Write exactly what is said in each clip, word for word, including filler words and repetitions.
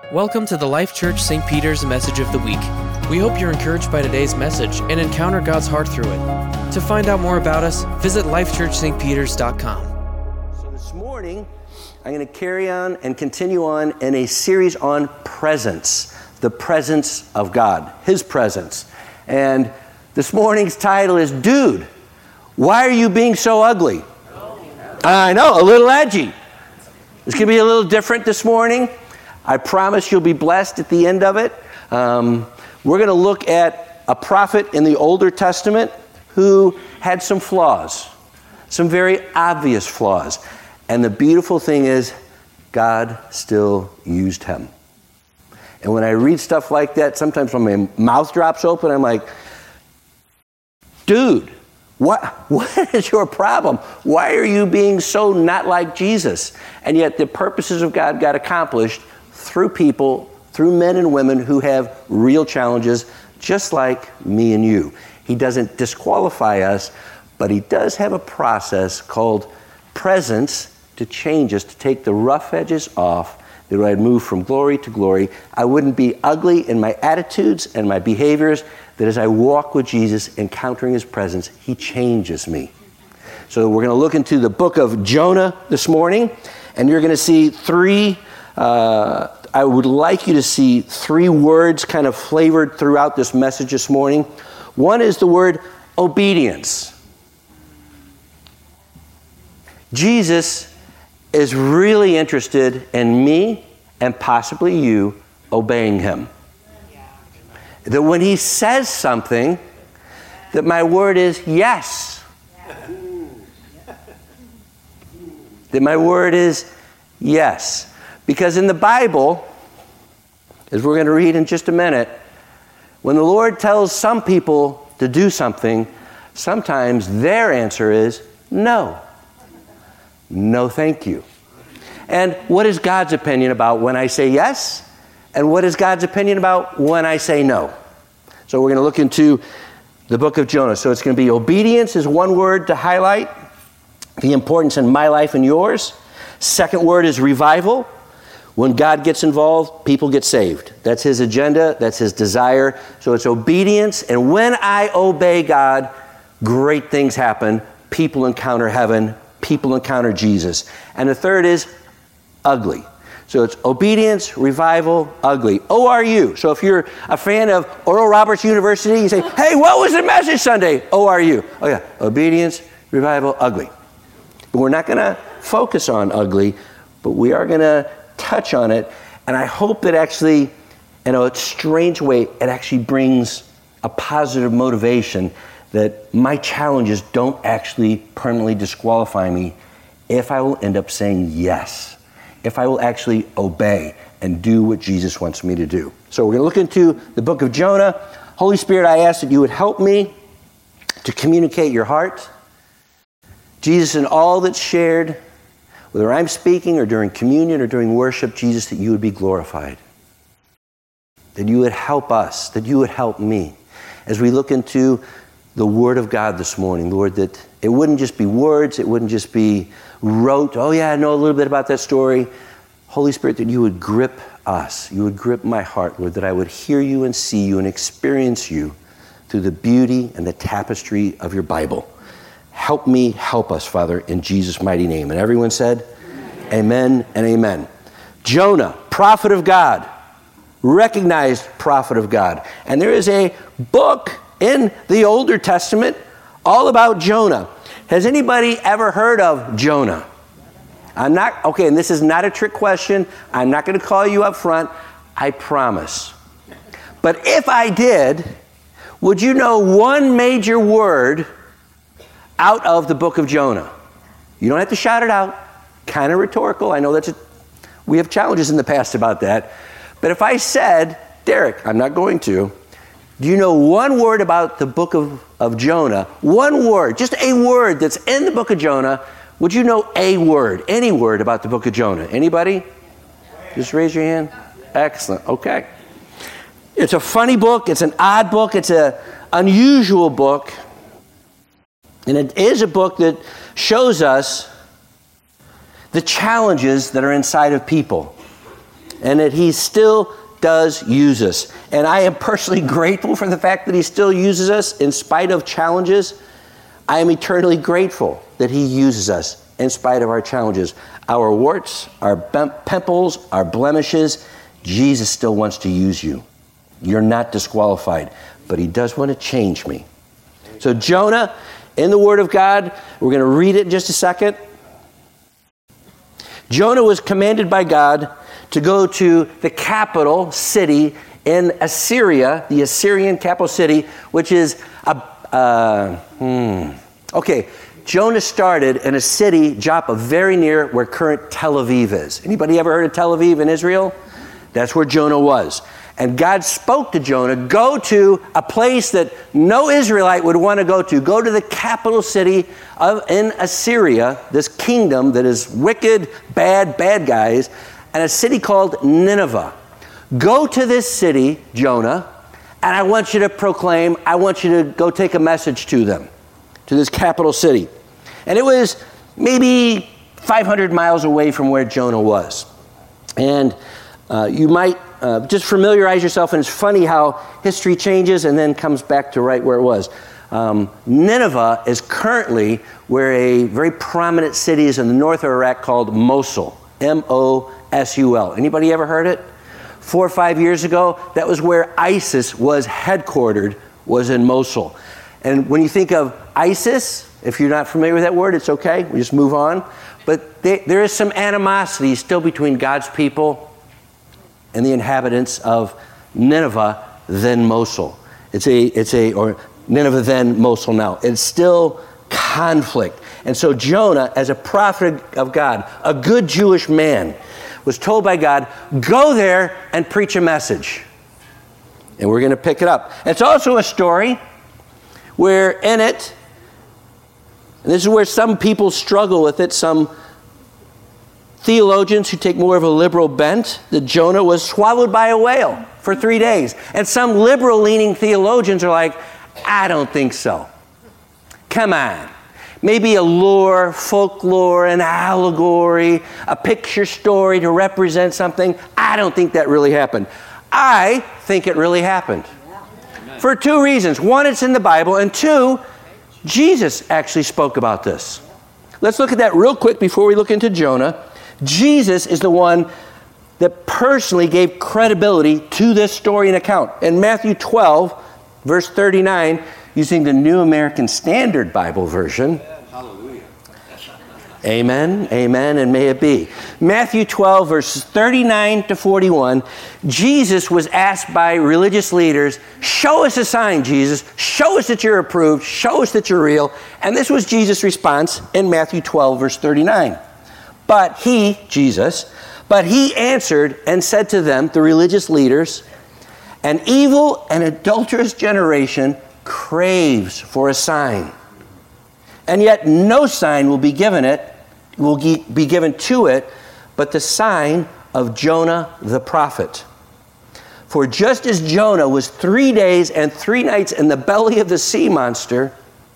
Welcome to the Life Church Saint Peter's Message of the Week. We hope you're encouraged by today's message and encounter God's heart through it. To find out more about us, visit life church st peters dot com. So this morning, I'm going to carry on and continue on in a series on presence, the presence of God, His presence. And this morning's title is, Dude, why are you being so ugly? I know, a little edgy. It's going to be a little different this morning. I promise you'll be blessed at the end of it. Um, we're going to look at a prophet in the Older Testament who had some flaws, some very obvious flaws. And the beautiful thing is, God still used him. And when I read stuff like that, sometimes when my mouth drops open, I'm like, dude, what, what is your problem? Why are you being so not like Jesus? And yet the purposes of God got accomplished through people, through men and women who have real challenges, just like me and you. He doesn't disqualify us, but he does have a process called presence to change us, to take the rough edges off, that I'd move from glory to glory. I wouldn't be ugly in my attitudes and my behaviors, that as I walk with Jesus, encountering his presence, he changes me. So we're going to look into the book of Jonah this morning, and you're going to see three, uh, I would like you to see three words kind of flavored throughout this message this morning. One is the word obedience. Jesus is really interested in me and possibly you obeying him. That when he says something, that my word is yes. That my word is yes. Because in the Bible, as we're going to read in just a minute, when the Lord tells some people to do something, sometimes their answer is no. No, thank you. And what is God's opinion about when I say yes? And what is God's opinion about when I say no? So we're going to look into the book of Jonah. So it's going to be obedience is one word to highlight the importance in my life and yours. Second word is revival. When God gets involved, people get saved. That's his agenda. That's his desire. So it's obedience. And when I obey God, great things happen. People encounter heaven. People encounter Jesus. And the third is ugly. So it's obedience, revival, ugly. O R U. So if you're a fan of Oral Roberts University, you say, hey, what was the message Sunday? O R U. Oh yeah, obedience, revival, ugly. But we're not going to focus on ugly, but we are going to touch on it. And I hope that actually, in a strange way, it actually brings a positive motivation that my challenges don't actually permanently disqualify me if I will end up saying yes. If I will actually obey and do what Jesus wants me to do. So we're going to look into the book of Jonah. Holy Spirit, I ask that you would help me to communicate your heart. Jesus, in all that's shared, whether I'm speaking or during communion or during worship, Jesus, that you would be glorified. That you would help us, that you would help me. As we look into the Word of God this morning, Lord, that it wouldn't just be words, it wouldn't just be rote, oh yeah, I know a little bit about that story. Holy Spirit, that you would grip us, you would grip my heart, Lord, that I would hear you and see you and experience you through the beauty and the tapestry of your Bible. Help me, help us, Father, in Jesus' mighty name. And everyone said, amen, amen and amen. Jonah, prophet of God, recognized prophet of God. And there is a book in the Older Testament all about Jonah. Has anybody ever heard of Jonah? I'm not, okay, and this is not a trick question. I'm not going to call you up front. I promise. But if I did, would you know one major word out of the book of Jonah? You don't have to shout it out. Kind of rhetorical. I know that's a, we have challenges in the past about that. But if I said, Derek, I'm not going to, do you know one word about the book of, of Jonah? One word, just a word that's in the book of Jonah. Would you know a word, any word about the book of Jonah? Anybody? Just raise your hand. Excellent. Okay. It's a funny book. It's an odd book. It's an unusual book. And it is a book that shows us the challenges that are inside of people. and that he still does use us. And I am personally grateful for the fact that he still uses us in spite of challenges. I am eternally grateful that he uses us in spite of our challenges. Our warts, our pimples, our blemishes, Jesus still wants to use you. You're not disqualified, but he does want to change me. So Jonah, in the Word of God, we're going to read it in just a second. Jonah was commanded by God to go to the capital city in Assyria, the Assyrian capital city, which is a, uh, hmm, okay, Jonah started in a city, Joppa, very near where current Tel Aviv is. Anybody ever heard of Tel Aviv in Israel? That's where Jonah was. And God spoke to Jonah, go to a place that no Israelite would want to go to. Go to the capital city of in Assyria, this kingdom that is wicked, bad, bad guys, and a city called Nineveh. Go to this city, Jonah, and I want you to proclaim, I want you to go take a message to them, to this capital city. And it was maybe five hundred miles away from where Jonah was. And uh, you might uh, just familiarize yourself, and it's funny how history changes and then comes back to right where it was. Um, Nineveh is currently where a very prominent city is in the north of Iraq called Mosul, M O S U L. Anybody ever heard it? Four or five years ago, that was where ISIS was headquartered, was in Mosul. And when you think of ISIS, if you're not familiar with that word, it's okay. We just move on. But they, there is some animosity still between God's people and the inhabitants of Nineveh, then Mosul. It's a, it's a, or Nineveh, then Mosul now. It's still conflict. And so Jonah, as a prophet of God, a good Jewish man, was told by God, go there and preach a message. And we're going to pick it up. It's also a story where in it, and this is where some people struggle with it, some theologians who take more of a liberal bent, that Jonah was swallowed by a whale for three days. And some liberal-leaning theologians are like, I don't think so. Come on. Maybe a lore, folklore, an allegory, a picture story to represent something. I don't think that really happened. I think it really happened. For two reasons. One, it's in the Bible, and two, Jesus actually spoke about this. Let's look at that real quick before we look into Jonah. Jesus is the one that personally gave credibility to this story and account. In Matthew twelve, verse thirty-nine, using the New American Standard Bible version. Hallelujah. Amen, amen, and may it be. Matthew twelve, verses thirty-nine to forty-one, Jesus was asked by religious leaders, show us a sign, Jesus. Show us that you're approved. Show us that you're real. And this was Jesus' response in Matthew twelve, verse thirty-nine. But he, Jesus, but he answered and said to them, the religious leaders, an evil and adulterous generation craves for a sign. And yet no sign will be given it, will be given to it, but the sign of Jonah the prophet. For just as Jonah was three days and three nights in the belly of the sea monster,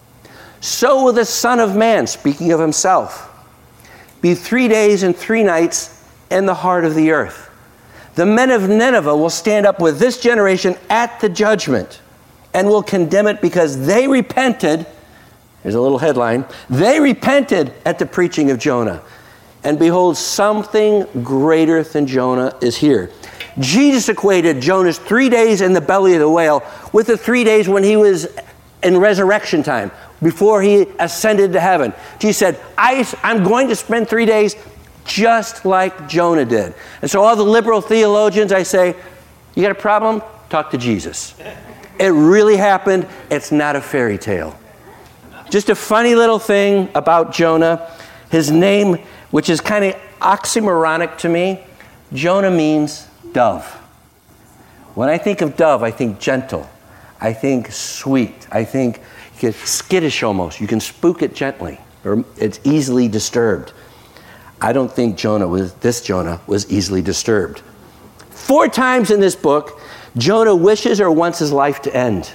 so will the Son of Man, speaking of himself, be three days and three nights in the heart of the earth. The men of Nineveh will stand up with this generation at the judgment and will condemn it because they repented. Here's a little headline. They repented at the preaching of Jonah. And behold, something greater than Jonah is here. Jesus equated Jonah's three days in the belly of the whale with the three days when he was in resurrection time, before he ascended to heaven. Jesus said, I, I'm going to spend three days just like Jonah did. And so all the liberal theologians, I say, you got a problem? Talk to Jesus. It really happened. It's not a fairy tale. Just a funny little thing about Jonah. His name, which is kind of oxymoronic to me, Jonah means dove. When I think of dove, I think gentle. I think sweet. I think skittish almost. You can spook it gently, or it's easily disturbed. I don't think Jonah was, this Jonah was easily disturbed. Four times in this book, Jonah wishes or wants his life to end.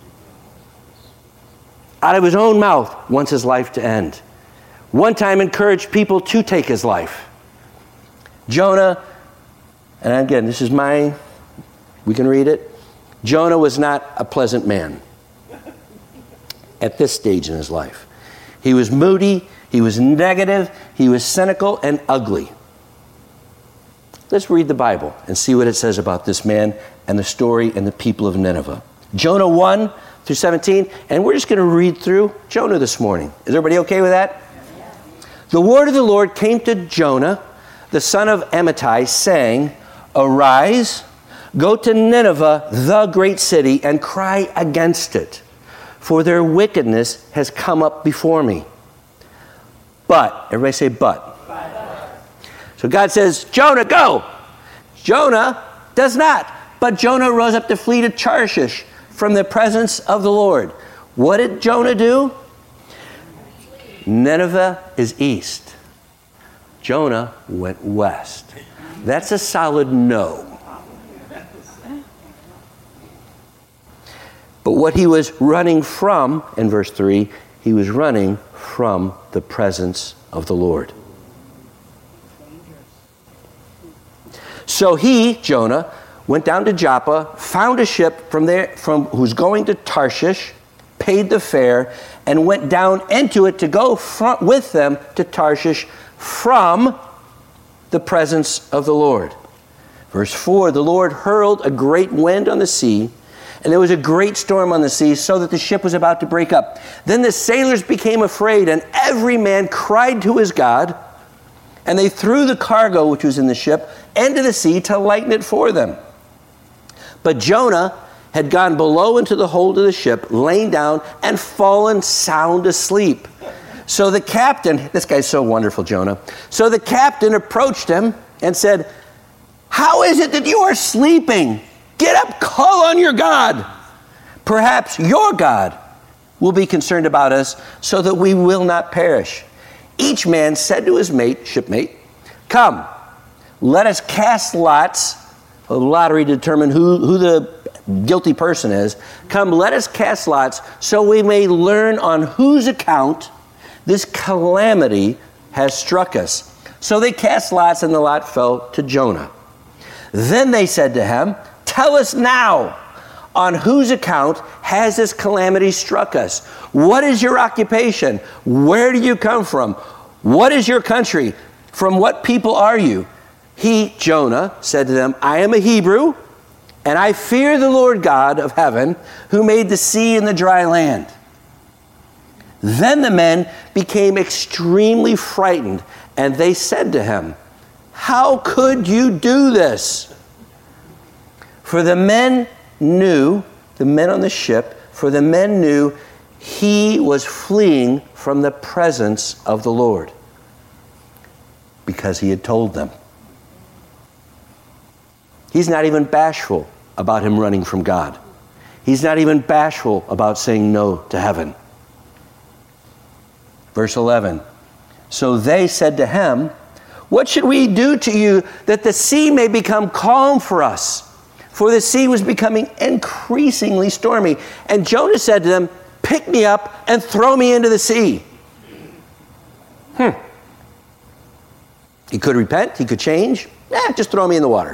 Out of his own mouth, wants his life to end. One time encouraged people to take his life. Jonah And again, this is my, we can read it. Jonah was not a pleasant man at this stage in his life. He was moody, he was negative, he was cynical and ugly. Let's read the Bible and see what it says about this man and the story and the people of Nineveh. Jonah one through seventeen, and we're just going to read through Jonah this morning. Is everybody okay with that? Yeah. The word of the Lord came to Jonah, the son of Amittai, saying, "Arise, go to Nineveh, the great city, and cry against it, for their wickedness has come up before me." But, everybody say but. But. So God says, Jonah, go. Jonah does not. But Jonah rose up to flee to Tarshish from the presence of the Lord. What did Jonah do? Nineveh is east. Jonah went west. That's a solid no. But what he was running from, in verse three, he was running from the presence of the Lord. So he, Jonah, went down to Joppa, found a ship from there from who's going to Tarshish, paid the fare, and went down into it to go from, with them to Tarshish from the presence of the Lord. Verse four, the Lord hurled a great wind on the sea, and there was a great storm on the sea, so that the ship was about to break up. Then the sailors became afraid, and every man cried to his God, and they threw the cargo which was in the ship into the sea to lighten it for them. But Jonah had gone below into the hold of the ship, lain down, and fallen sound asleep. So the captain, this guy's so wonderful, Jonah. So the captain approached him and said, "How is it that you are sleeping? Get up, call on your God. Perhaps your God will be concerned about us so that we will not perish." Each man said to his mate, shipmate, "Come, let us cast lots." The lottery to determine who, who the guilty person is. "Come, let us cast lots so we may learn on whose account this calamity has struck us." So they cast lots, and the lot fell to Jonah. Then they said to him, "Tell us now, on whose account has this calamity struck us? What is your occupation? Where do you come from? What is your country? From what people are you?" He, Jonah, said to them, "I am a Hebrew, and I fear the Lord God of heaven, who made the sea and the dry land." Then the men became extremely frightened, and they said to him, "How could you do this?" For the men knew, the men on the ship, for the men knew he was fleeing from the presence of the Lord, because he had told them. He's not even bashful about him running from God. He's not even bashful about saying no to heaven. Verse eleven, so they said to him, "What should we do to you that the sea may become calm for us?" For the sea was becoming increasingly stormy. And Jonah said to them, "Pick me up and throw me into the sea." Hmm. He could repent, he could change. Eh, just throw me in the water.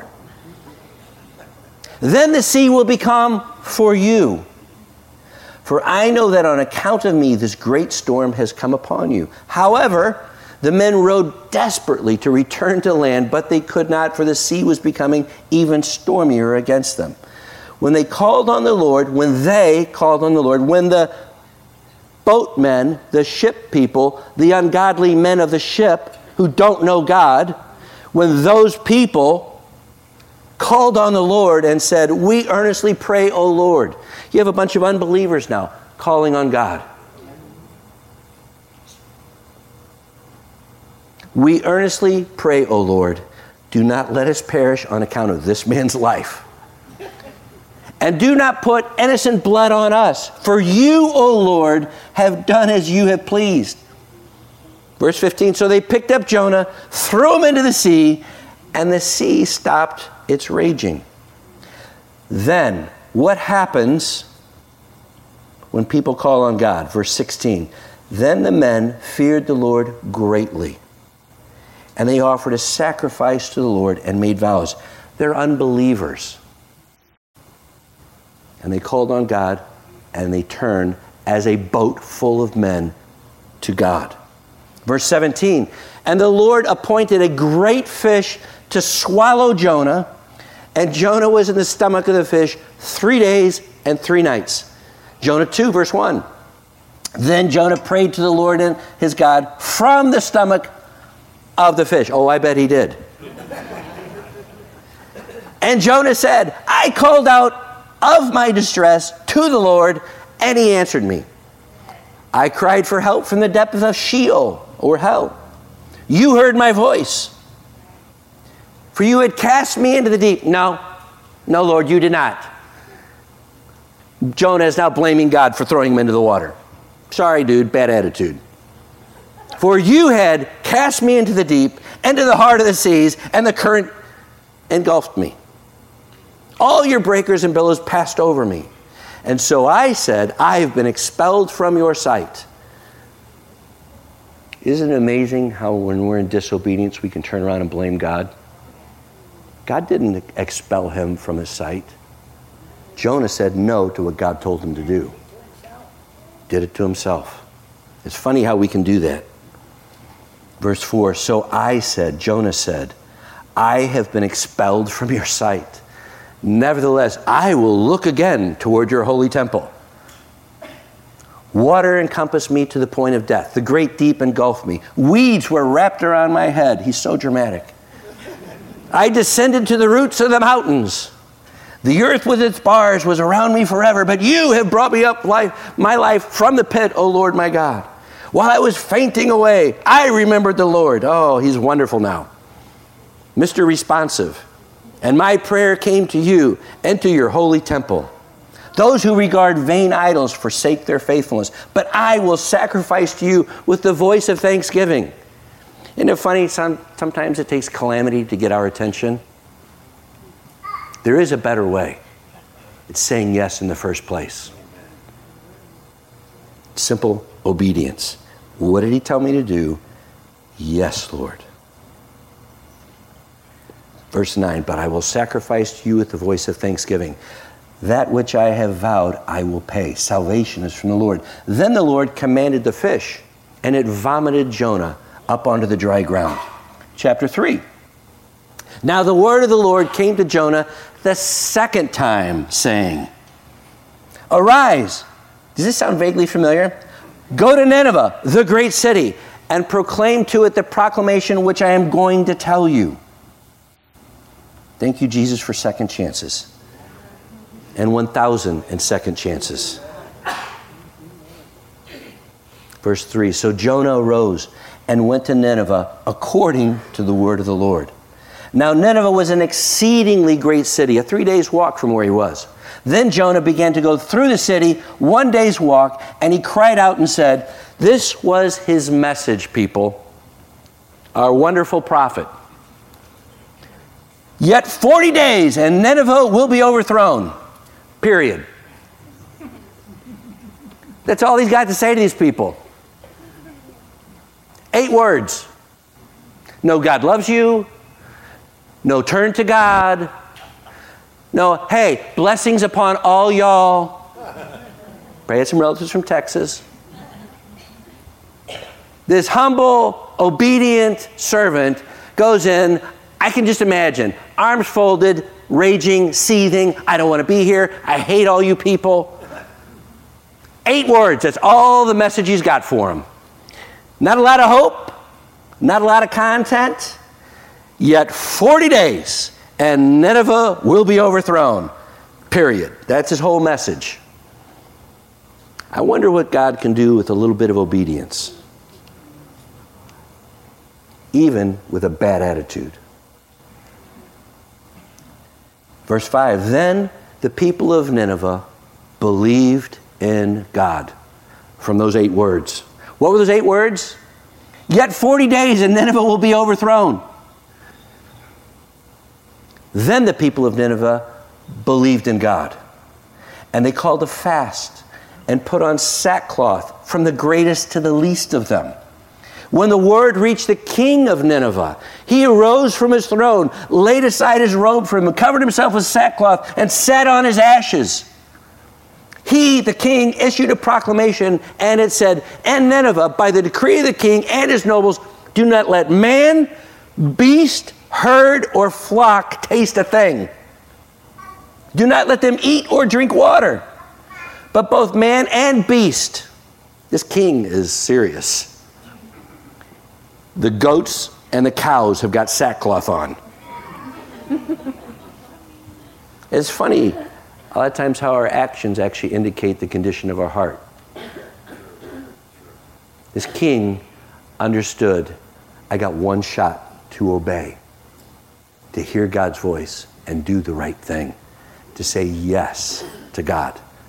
"Then the sea will become for you. For I know that on account of me this great storm has come upon you." However, the men rowed desperately to return to land, but they could not, for the sea was becoming even stormier against them. When they called on the Lord, when they called on the Lord, when the boatmen, the ship people, the ungodly men of the ship who don't know God, when those people called on the Lord and said, "We earnestly pray, O Lord." You have a bunch of unbelievers now calling on God. "We earnestly pray, O Lord, do not let us perish on account of this man's life. And do not put innocent blood on us, for you, O Lord, have done as you have pleased." Verse fifteen, so they picked up Jonah, threw him into the sea, and the sea stopped its raging. Then, what happens when people call on God? Verse sixteen, then the men feared the Lord greatly, and they offered a sacrifice to the Lord and made vows. They're unbelievers. And they called on God, and they turned as a boat full of men to God. Verse seventeen, and the Lord appointed a great fish to swallow Jonah, and Jonah was in the stomach of the fish three days and three nights. Jonah two, verse one. Then Jonah prayed to the Lord and his God from the stomach of the fish. Oh, I bet he did. And Jonah said, I called out of my distress to the Lord, and he answered me. I cried for help from the depths of Sheol, or hell. You heard my voice. For you had cast me into the deep. No, no, Lord, you did not. Jonah is now blaming God for throwing him into the water. Sorry, dude, bad attitude. For you had cast me into the deep, into the heart of the seas, and the current engulfed me. All your breakers and billows passed over me. And so I said, I have been expelled from your sight. Isn't it amazing how when we're in disobedience, we can turn around and blame God? God didn't expel him from his sight. Jonah said no to what God told him to do. Did it to himself. It's funny how we can do that. Verse four, so I said, Jonah said, I have been expelled from your sight. Nevertheless, I will look again toward your holy temple. Water encompassed me to the point of death. The great deep engulfed me. Weeds were wrapped around my head. He's so dramatic. I descended to the roots of the mountains. The earth with its bars was around me forever, but you have brought me up life, my life from the pit, O Lord my God. While I was fainting away, I remembered the Lord. Oh, he's wonderful now. Mister Responsive. And my prayer came to you and to your holy temple. Those who regard vain idols forsake their faithfulness, but I will sacrifice to you with the voice of thanksgiving. Isn't it funny? Some, sometimes it takes calamity to get our attention. There is a better way. It's saying yes in the first place. Simple obedience. What did he tell me to do? Yes, Lord. Verse nine, but I will sacrifice to you with the voice of thanksgiving. That which I have vowed, I will pay. Salvation is from the Lord. Then the Lord commanded the fish, and it vomited Jonah up onto the dry ground. Chapter three. Now the word of the Lord came to Jonah the second time, saying, arise. Does this sound vaguely familiar? Go to Nineveh, the great city, and proclaim to it the proclamation which I am going to tell you. Thank you, Jesus, for second chances. And one thousand and second chances. Verse three, so Jonah arose and went to Nineveh according to the word of the Lord. Now Nineveh was an exceedingly great city, a three days walk from where he was. Then Jonah began to go through the city, one day's walk, and he cried out and said, this was his message, people. Our wonderful prophet. Yet forty days and Nineveh will be overthrown. Period. That's all he's got to say to these people. Eight words. No, God loves you. No, turn to God. No, hey, blessings upon all y'all. Pray had some relatives from Texas. This humble, obedient servant goes in. I can just imagine, arms folded, raging, seething. I don't want to be here. I hate all you people. Eight words. That's all the message he's got for them. Not a lot of hope. Not a lot of content. Yet forty days and Nineveh will be overthrown. Period. That's his whole message. I wonder what God can do with a little bit of obedience. Even with a bad attitude. Verse five, then the people of Nineveh believed in God. From those eight words. What were those eight words? Yet forty days and Nineveh will be overthrown. Then the people of Nineveh believed in God. And they called a fast and put on sackcloth from the greatest to the least of them. When the word reached the king of Nineveh, he arose from his throne, laid aside his robe for him, and covered himself with sackcloth, and sat on his ashes. He, the king, issued a proclamation, and it said, "And Nineveh, by the decree of the king and his nobles, do not let man, beast, herd, or flock taste a thing. Do not let them eat or drink water. But both man and beast," this king is serious, "the goats and the cows have got sackcloth on." It's funny a lot of times how our actions actually indicate the condition of our heart. This king understood, I got one shot to obey, to hear God's voice and do the right thing, to say yes to God.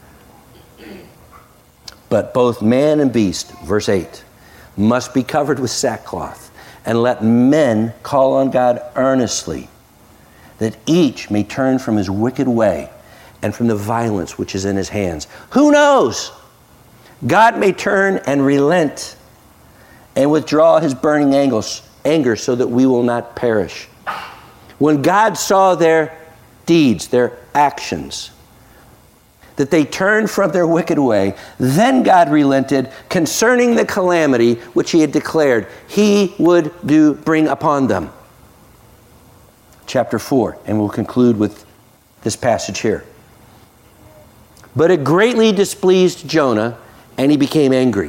But both man and beast, verse eight, must be covered with sackcloth, and let men call on God earnestly, that each may turn from his wicked way and from the violence which is in his hands. Who knows? God may turn and relent and withdraw his burning anger so that we will not perish. When God saw their deeds, their actions, that they turned from their wicked way, then God relented concerning the calamity which he had declared he would do bring upon them. Chapter four, and we'll conclude with this passage here. But it greatly displeased Jonah, and he became angry.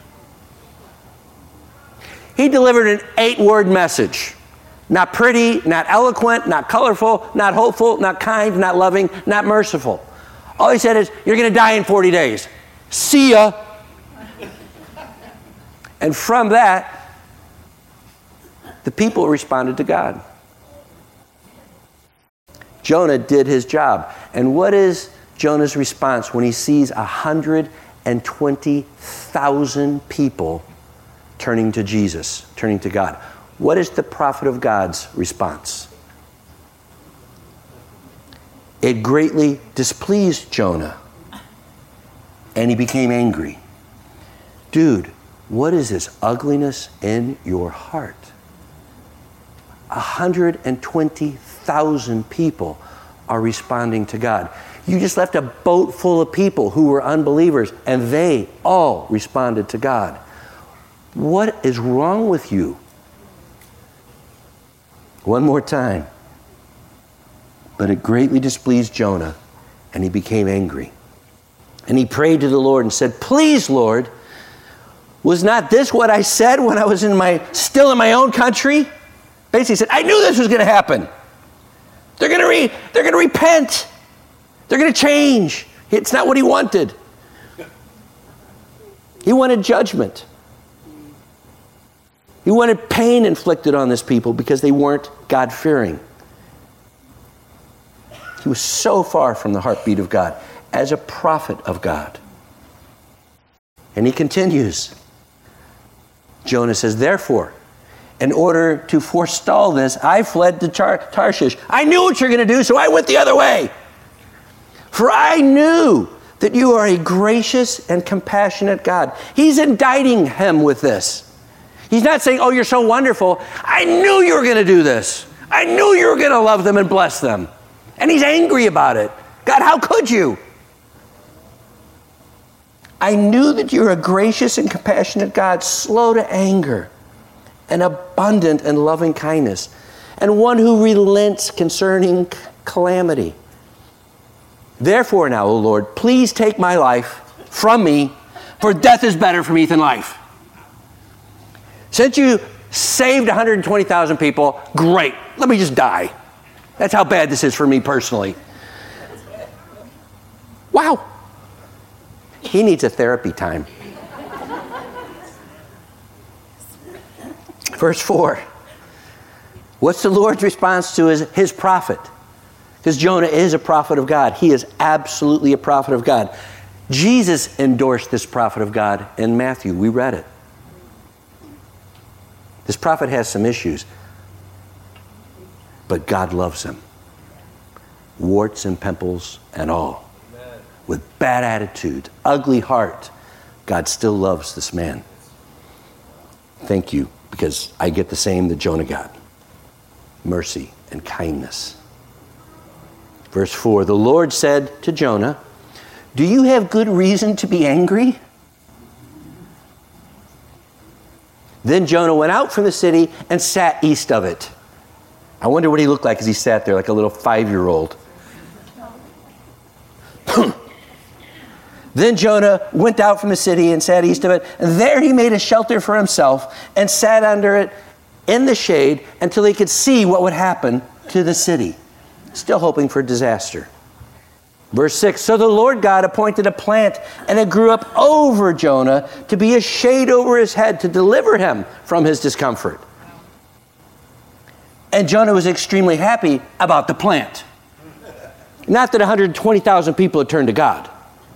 He delivered an eight-word message. Not pretty, not eloquent, not colorful, not hopeful, not kind, not loving, not merciful. All he said is, you're going to die in forty days. See ya. And from that, the people responded to God. Jonah did his job. And what is Jonah's response when he sees one hundred twenty thousand people turning to Jesus, turning to God? What is the prophet of God's response? It greatly displeased Jonah, and he became angry. Dude, what is this ugliness in your heart? one hundred twenty thousand people are responding to God. You just left a boat full of people who were unbelievers, and they all responded to God. What is wrong with you? One more time. But it greatly displeased Jonah, and he became angry. And he prayed to the Lord and said, "Please, Lord, was not this what I said when I was in my still in my own country?" Basically, he said, I knew this was going to happen. They're going to re, they're going to repent. They're going to change. It's not what he wanted. He wanted judgment. He wanted pain inflicted on this people because they weren't God-fearing. He was so far from the heartbeat of God as a prophet of God. And he continues. Jonah says, therefore, in order to forestall this, I fled to Tar- Tarshish. I knew what you're going to do, so I went the other way. For I knew that you are a gracious and compassionate God. He's indicting him with this. He's not saying, oh, you're so wonderful. I knew you were going to do this. I knew you were going to love them and bless them. And he's angry about it. God, how could you? I knew that you're a gracious and compassionate God, slow to anger, and abundant in loving kindness, and one who relents concerning calamity. Therefore now, O Lord, please take my life from me, for death is better for me than life. Since you saved one hundred twenty thousand people, great. Let me just die. That's how bad this is for me personally. Wow. He needs a therapy time. Verse four. What's the Lord's response to his, his prophet? Because Jonah is a prophet of God. He is absolutely a prophet of God. Jesus endorsed this prophet of God in Matthew. We read it. This prophet has some issues, but God loves him. Warts and pimples and all. Amen. With bad attitude, ugly heart, God still loves this man. Thank you, because I get the same that Jonah got. Mercy and kindness. Verse four, the Lord said to Jonah, do you have good reason to be angry? Then Jonah went out from the city and sat east of it. I wonder what he looked like as he sat there, like a little five-year-old. Then Jonah went out from the city and sat east of it, and there he made a shelter for himself and sat under it in the shade until he could see what would happen to the city, still hoping for disaster. Verse six, so the Lord God appointed a plant, and it grew up over Jonah to be a shade over his head to deliver him from his discomfort. And Jonah was extremely happy about the plant. Not that one hundred twenty thousand people had turned to God.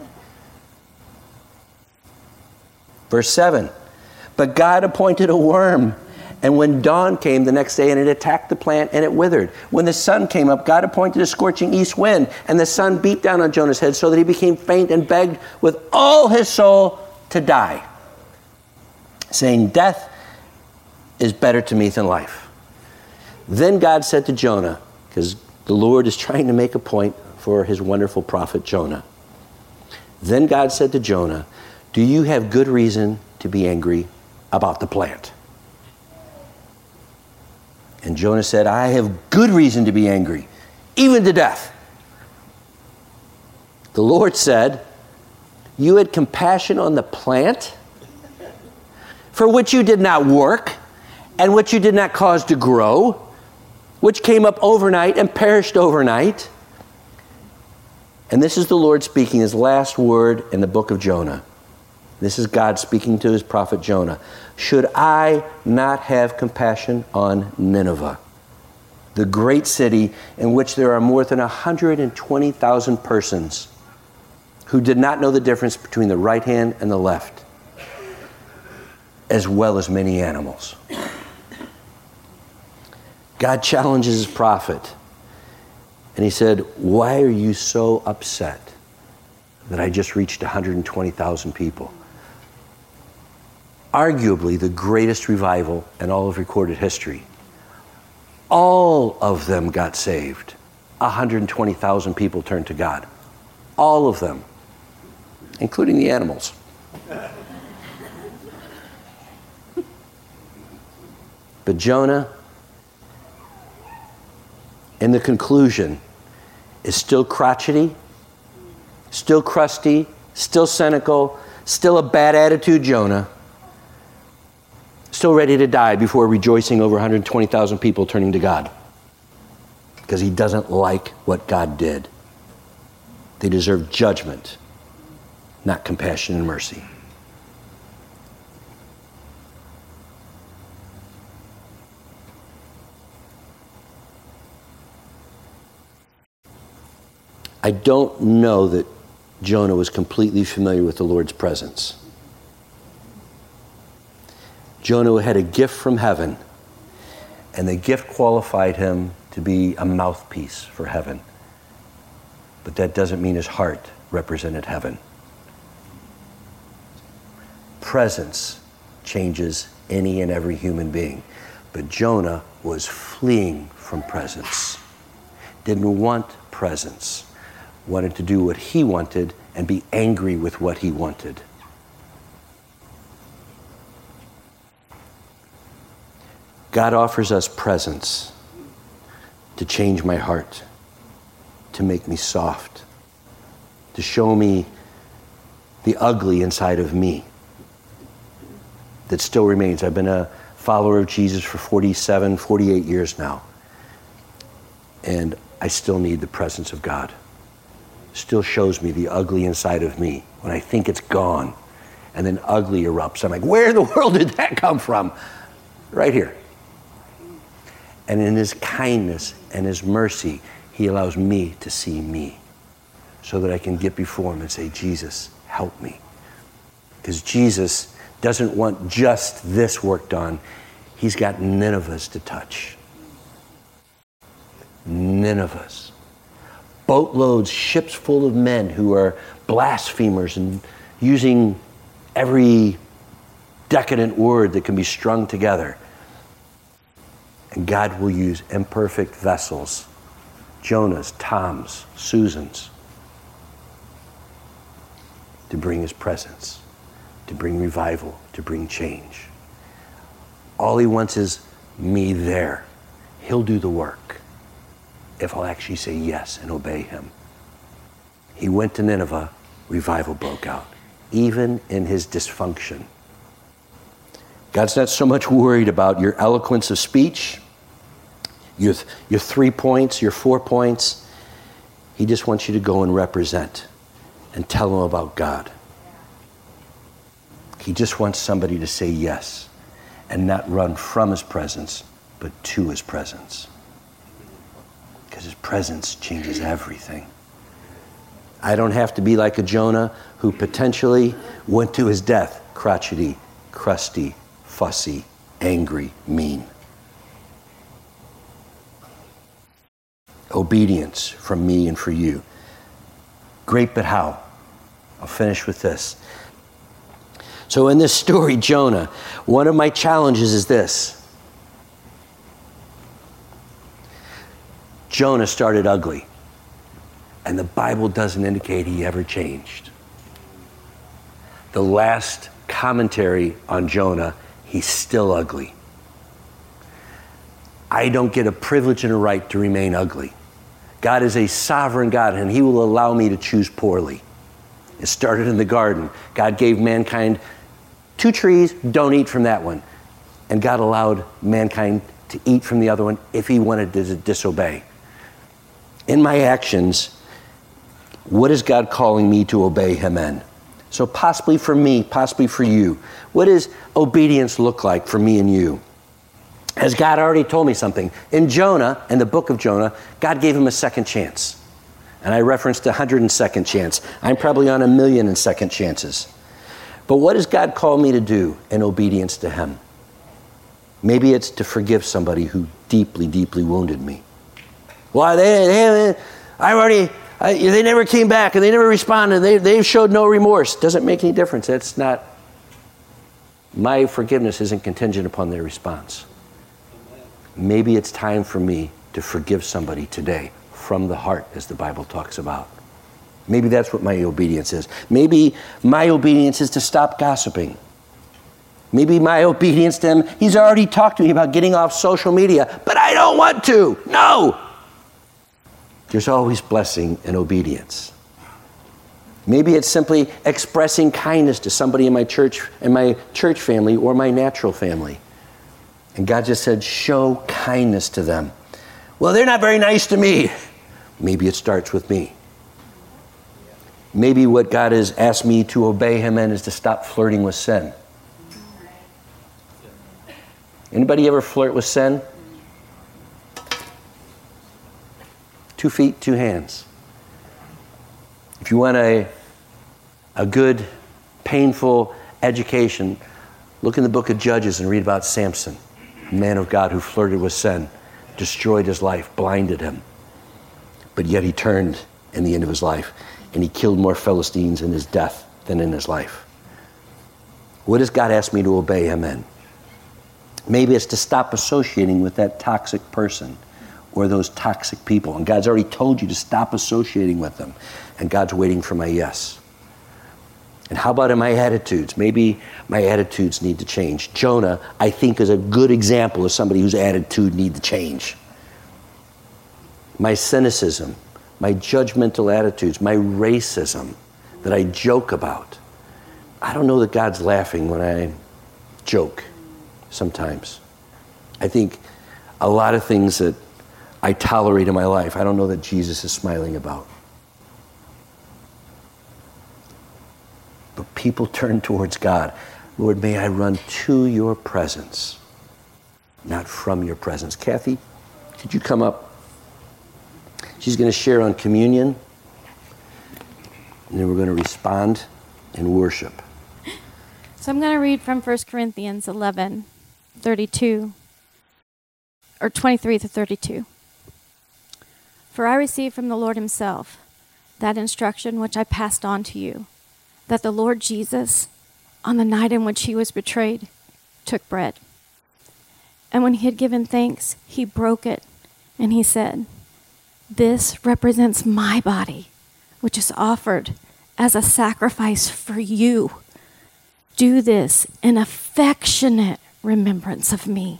Verse seven, but God appointed a worm, and when dawn came the next day, and it attacked the plant, and it withered. When the sun came up, God appointed a scorching east wind, and the sun beat down on Jonah's head so that he became faint and begged with all his soul to die, saying, death is better to me than life. Then God said to Jonah, because the Lord is trying to make a point for his wonderful prophet Jonah. Then God said to Jonah, do you have good reason to be angry about the plant? And Jonah said, I have good reason to be angry, even to death. The Lord said, you had compassion on the plant, for which you did not work, and which you did not cause to grow, which came up overnight and perished overnight. And this is the Lord speaking his last word in the book of Jonah. This is God speaking to his prophet Jonah. Should I not have compassion on Nineveh, the great city in which there are more than one hundred twenty thousand persons who did not know the difference between the right hand and the left, as well as many animals? God challenges his prophet, and he said, why are you so upset that I just reached one hundred twenty thousand people? Arguably the greatest revival in all of recorded history. All of them got saved. one hundred twenty thousand people turned to God. All of them, including the animals. But Jonah, in the conclusion, is still crotchety, still crusty, still cynical, still a bad attitude Jonah, still ready to die before rejoicing over one hundred twenty thousand people turning to God. Because he doesn't like what God did. They deserve judgment, not compassion and mercy. I don't know that Jonah was completely familiar with the Lord's presence. Jonah had a gift from heaven, and the gift qualified him to be a mouthpiece for heaven. But that doesn't mean his heart represented heaven. Presence changes any and every human being. But Jonah was fleeing from presence. Didn't want presence. Wanted to do what he wanted and be angry with what he wanted. God offers us presence to change my heart, to make me soft, to show me the ugly inside of me that still remains. I've been a follower of Jesus for forty-seven, forty-eight years now, and I still need the presence of God. Still shows me the ugly inside of me when I think it's gone, and then ugly erupts. I'm like, where in the world did that come from? Right here. And in his kindness and his mercy, he allows me to see me so that I can get before him and say, Jesus, help me. Because Jesus doesn't want just this work done. He's got Ninevehs to touch. Ninevehs. Boatloads, ships full of men who are blasphemers and using every decadent word that can be strung together. And God will use imperfect vessels, Jonahs, Toms, Susans, to bring his presence, to bring revival, to bring change. All he wants is me there. He'll do the work if I'll actually say yes and obey him. He went to Nineveh, revival broke out, even in his dysfunction. God's not so much worried about your eloquence of speech, your, your three points, your four points. He just wants you to go and represent and tell him about God. He just wants somebody to say yes and not run from his presence, but to his presence. Because his presence changes everything. I don't have to be like a Jonah who potentially went to his death crotchety, crusty, fussy, angry, mean. Obedience from me and for you. Great, but how? I'll finish with this. So in this story, Jonah, one of my challenges is this. Jonah started ugly, and the Bible doesn't indicate he ever changed. The last commentary on Jonah, he's still ugly. I don't get a privilege and a right to remain ugly. God is a sovereign God, and he will allow me to choose poorly. It started in the garden. God gave mankind two trees, don't eat from that one. And God allowed mankind to eat from the other one if he wanted to disobey. In my actions, what is God calling me to obey him in? So possibly for me, possibly for you, what does obedience look like for me and you? Has God already told me something? In Jonah, in the book of Jonah, God gave him a second chance. And I referenced a hundred and second chance. I'm probably on a million and second chances. But what does God call me to do in obedience to him? Maybe it's to forgive somebody who deeply, deeply wounded me. Well, they, they, I already, I, they never came back and they never responded. They, they showed no remorse. Doesn't make any difference. That's not, my forgiveness isn't contingent upon their response. Maybe it's time for me to forgive somebody today from the heart, as the Bible talks about. Maybe that's what my obedience is. Maybe my obedience is to stop gossiping. Maybe my obedience to him, he's already talked to me about getting off social media, but I don't want to. No! There's always blessing in obedience. Maybe it's simply expressing kindness to somebody in my church, in my church family or my natural family. And God just said, show kindness to them. Well, they're not very nice to me. Maybe it starts with me. Maybe what God has asked me to obey him in is to stop flirting with sin. Anybody ever flirt with sin? Two feet, two hands. If you want a, a good, painful education, look in the book of Judges and read about Samson, a man of God who flirted with sin, destroyed his life, blinded him. But yet he turned in the end of his life, and he killed more Philistines in his death than in his life. What does God ask me to obey him in? Maybe it's to stop associating with that toxic person or those toxic people. And God's already told you to stop associating with them. And God's waiting for my yes. And how about in my attitudes? Maybe my attitudes need to change. Jonah, I think, is a good example of somebody whose attitude needs to change. My cynicism, my judgmental attitudes, my racism that I joke about. I don't know that God's laughing when I joke sometimes. I think a lot of things that I tolerate in my life, I don't know that Jesus is smiling about. But people turn towards God. Lord, may I run to your presence, not from your presence. Kathy, could you come up? She's going to share on communion, and then we're going to respond in worship. So I'm going to read from First Corinthians eleven, thirty-two, or twenty-three to thirty-two. For I received from the Lord himself that instruction which I passed on to you, that the Lord Jesus, on the night in which he was betrayed, took bread. And when he had given thanks, he broke it, and he said, "This represents my body, which is offered as a sacrifice for you. Do this in affectionate remembrance of me."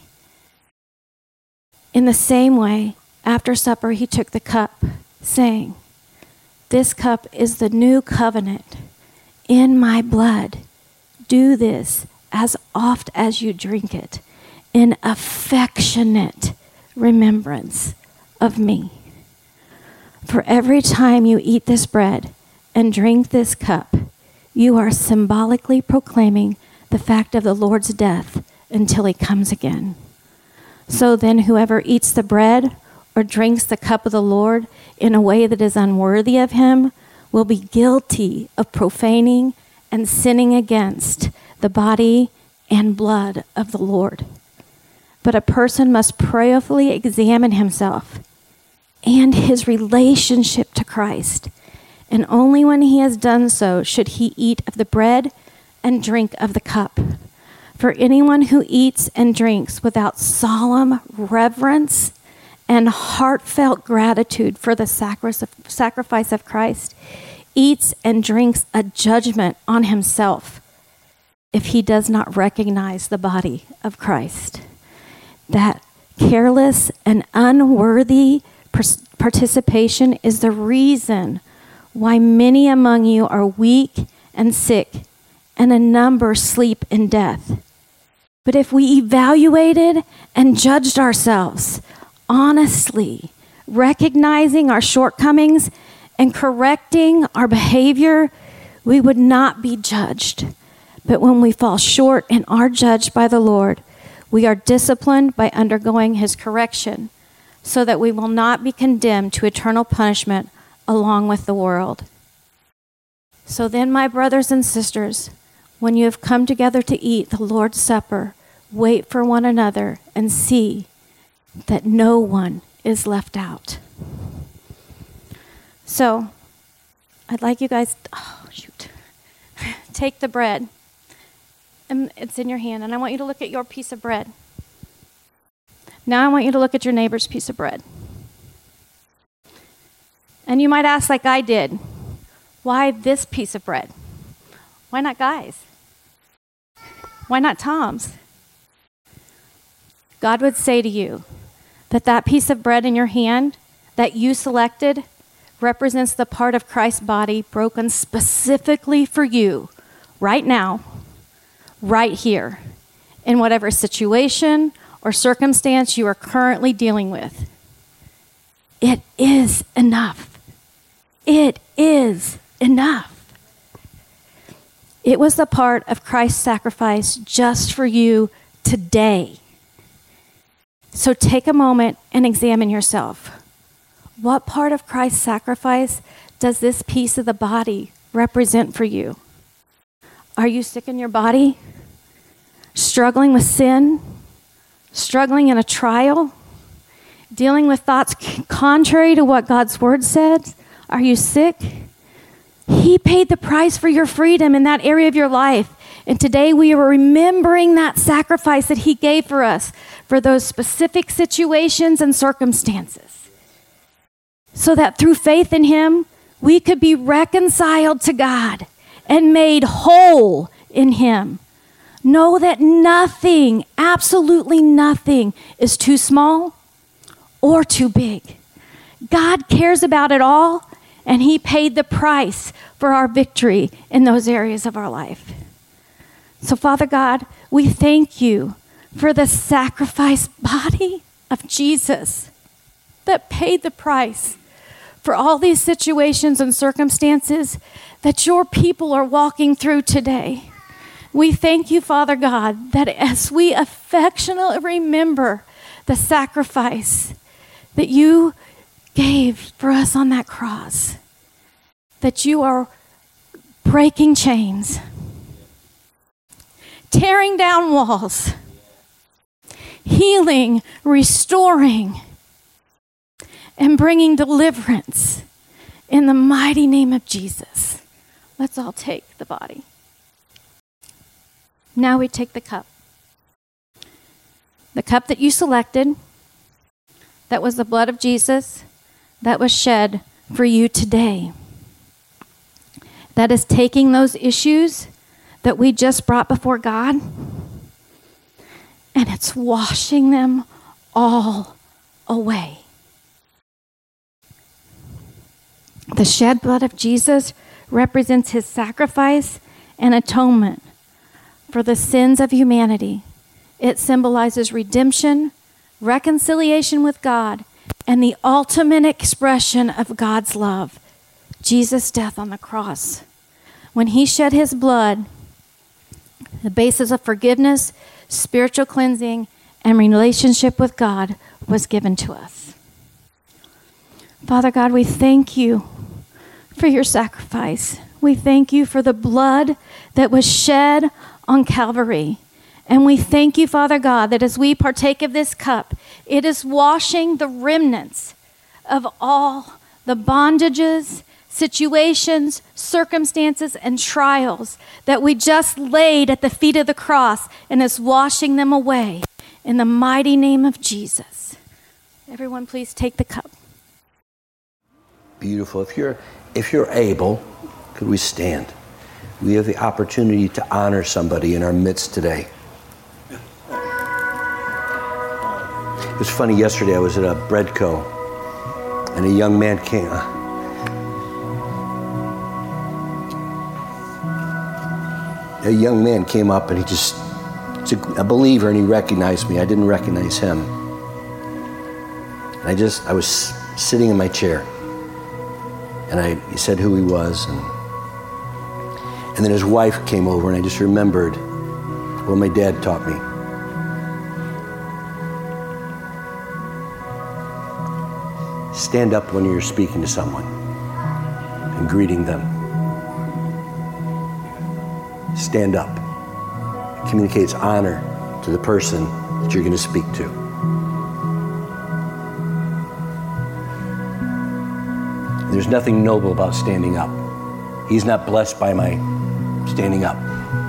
In the same way, after supper, he took the cup, saying, "This cup is the new covenant in my blood. Do this as oft as you drink it in affectionate remembrance of me. For every time you eat this bread and drink this cup, you are symbolically proclaiming the fact of the Lord's death until he comes again. So then whoever eats the bread or drinks the cup of the Lord in a way that is unworthy of him will be guilty of profaning and sinning against the body and blood of the Lord. But a person must prayerfully examine himself and his relationship to Christ, and only when he has done so should he eat of the bread and drink of the cup. For anyone who eats and drinks without solemn reverence and heartfelt gratitude for the sacrifice of Christ eats and drinks a judgment on himself if he does not recognize the body of Christ. That careless and unworthy participation is the reason why many among you are weak and sick, and a number sleep in death. But if we evaluated and judged ourselves honestly, recognizing our shortcomings and correcting our behavior, we would not be judged. But when we fall short and are judged by the Lord, we are disciplined by undergoing his correction, so that we will not be condemned to eternal punishment along with the world. So then, my brothers and sisters, when you have come together to eat the Lord's Supper, wait for one another and see that no one is left out. So, I'd like you guys, oh shoot, take the bread. And it's in your hand, and I want you to look at your piece of bread. Now I want you to look at your neighbor's piece of bread. And you might ask, like I did, why this piece of bread? Why not Guy's? Why not Tom's? God would say to you that that piece of bread in your hand that you selected represents the part of Christ's body broken specifically for you right now, right here, in whatever situation or circumstance you are currently dealing with. It is enough. It is enough. It was the part of Christ's sacrifice just for you today. So take a moment and examine yourself. What part of Christ's sacrifice does this piece of the body represent for you? Are you sick in your body? Struggling with sin? Struggling in a trial? Dealing with thoughts c- contrary to what God's word said? Are you sick? He paid the price for your freedom in that area of your life. And today we are remembering that sacrifice that he gave for us for those specific situations and circumstances. So that through faith in him, we could be reconciled to God and made whole in him. Know that nothing, absolutely nothing, is too small or too big. God cares about it all, and he paid the price for our victory in those areas of our life. So, Father God, we thank you for the sacrifice body of Jesus that paid the price for all these situations and circumstances that your people are walking through today. We thank you, Father God, that as we affectionately remember the sacrifice that you gave for us on that cross, that you are breaking chains, tearing down walls, healing, restoring, and bringing deliverance in the mighty name of Jesus. Let's all take the body. Now we take the cup. The cup that you selected, that was the blood of Jesus, that was shed for you today. That is taking those issues that we just brought before God, and it's washing them all away. The shed blood of Jesus represents his sacrifice and atonement for the sins of humanity. It symbolizes redemption, reconciliation with God, and the ultimate expression of God's love, Jesus' death on the cross. When he shed his blood, the basis of forgiveness, spiritual cleansing, and relationship with God was given to us. Father God, we thank you for your sacrifice. We thank you for the blood that was shed on Calvary. And we thank you, Father God, that as we partake of this cup, it is washing the remnants of all the bondages, situations, circumstances, and trials that we just laid at the feet of the cross, and is washing them away in the mighty name of Jesus. Everyone, please take the cup. Beautiful. If you're, if you're able, could we stand? We have the opportunity to honor somebody in our midst today. It was funny, yesterday I was at a bread co, and a young man came. A young man came up, and he just, he's a, a believer, and he recognized me. I didn't recognize him. And I just, I was sitting in my chair, and I, he said who he was, and, and then his wife came over, and I just remembered what my dad taught me. Stand up when you're speaking to someone and greeting them. Stand up. It communicates honor to the person that you're going to speak to. There's nothing noble about standing up. He's not blessed by my standing up.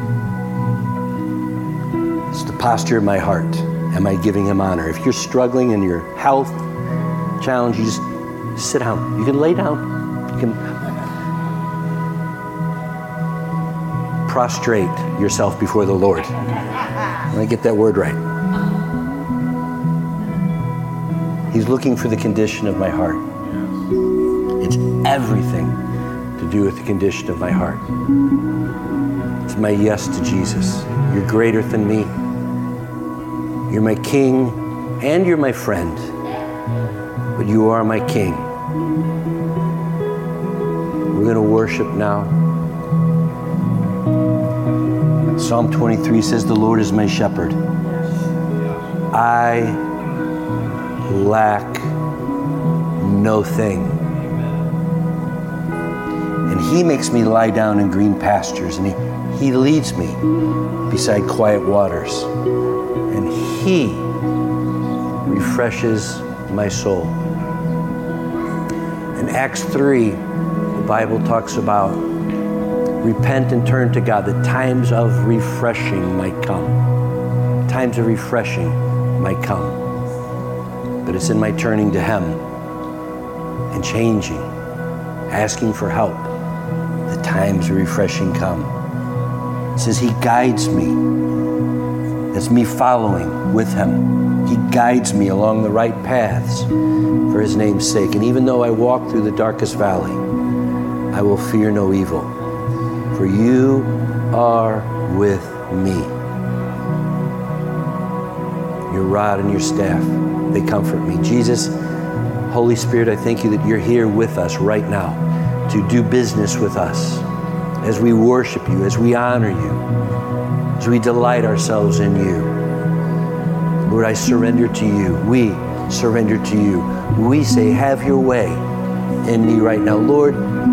It's the posture of my heart. Am I giving him honor? If you're struggling in your health challenge, you just sit down. You can lay down. You can prostrate yourself before the Lord. Let me get that word right. He's looking for the condition of my heart. It's everything to do with the condition of my heart. It's my yes to Jesus. You're greater than me. You're my King and you're my friend. But you are my King. We're going to worship now. Psalm twenty-three says, the Lord is my shepherd. I lack no thing. And he makes me lie down in green pastures, and he, he leads me beside quiet waters. And he refreshes my soul. In Acts three, the Bible talks about repent and turn to God, that times of refreshing might come. Times of refreshing might come. But it's in my turning to him and changing, asking for help, the times of refreshing come. It says he guides me. That's me following with him. He guides me along the right paths for his name's sake. And even though I walk through the darkest valley, I will fear no evil, for you are with me. Your rod and your staff, they comfort me. Jesus, Holy Spirit, I thank you that you're here with us right now to do business with us as we worship you, as we honor you, as we delight ourselves in you. Lord, I surrender to you. We surrender to you. We say, have your way in me right now. Lord,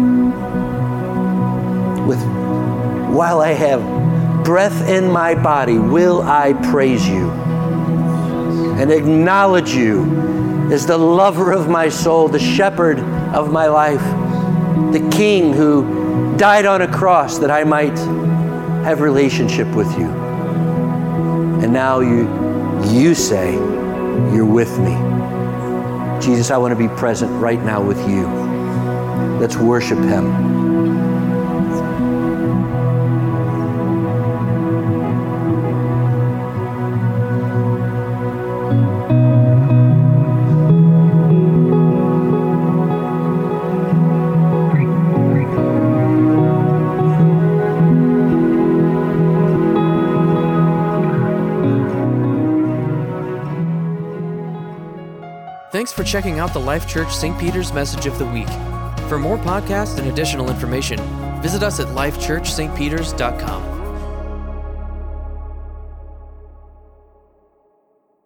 with while I have breath in my body, will I praise you and acknowledge you as the lover of my soul, the shepherd of my life, the King who died on a cross that I might have relationship with you. And now you, you say, you're with me. Jesus, I want to be present right now with you. Let's worship him. Thanks for checking out the Life Church Saint Peter's Message of the Week. For more podcasts and additional information, visit us at life church st peters dot com.